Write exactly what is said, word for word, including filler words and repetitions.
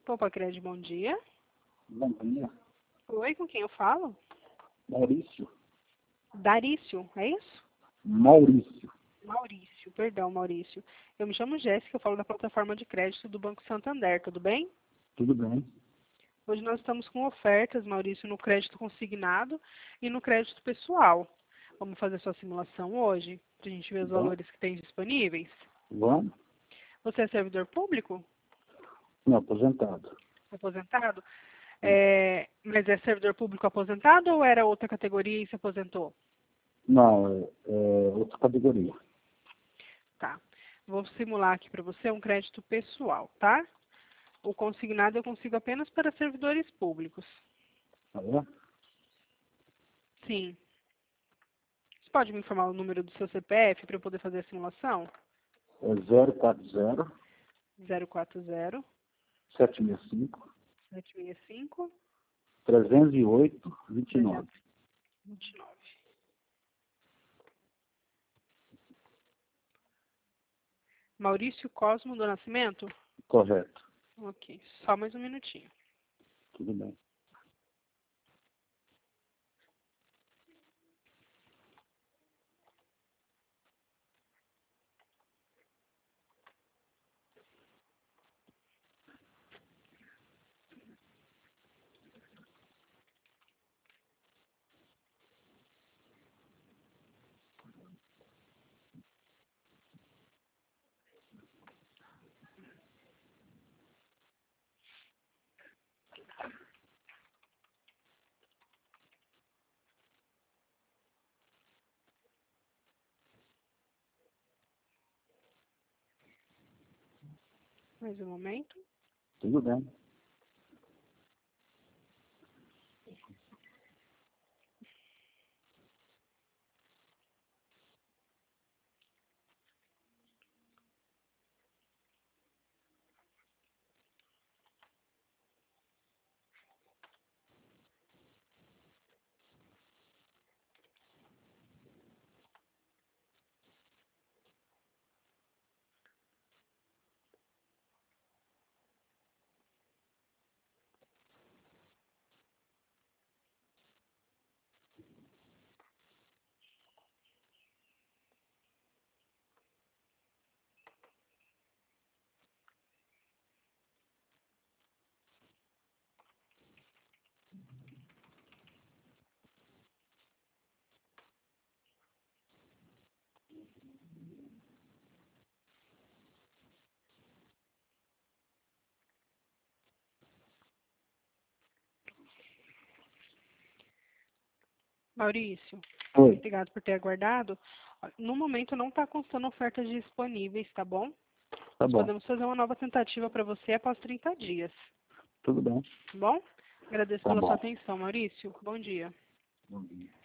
Poupa Crédito, bom dia. Bom dia. Oi, com quem eu falo? Maurício. Darício, é isso? Maurício. Maurício, perdão, Maurício. Eu me chamo Jéssica, eu falo da plataforma de crédito do Banco Santander, tudo bem? Tudo bem? Hoje nós estamos com ofertas, Maurício, no crédito consignado e no crédito pessoal. Vamos fazer sua simulação hoje, para a gente ver os Vamos? valores que tem disponíveis. Vamos? Você é servidor público? Não, aposentado. Aposentado? É, mas é servidor público aposentado ou era outra categoria e se aposentou? Não, é, é outra categoria. Tá. Vou simular aqui para você um crédito pessoal, tá? O consignado eu consigo apenas para servidores públicos. Tá vendo? Sim. Você pode me informar o número do seu C P F para eu poder fazer a simulação? É zero quatro zero, zero quatro zero, sete seis cinco, sete seis cinco, três zero oito, dois nove. vinte e nove. Maurício Cosmo do Nascimento? Correto. Ok, só mais um minutinho. Tudo bem. Mais um momento. Tudo bem. Maurício, Oi. obrigado por ter aguardado. No momento não está constando ofertas disponíveis, tá bom? Tá Nós bom. podemos fazer uma nova tentativa para você após trinta dias, Tudo bem. tá bom? Agradeço Tá pela sua bom. atenção, Maurício. Bom dia. Bom dia.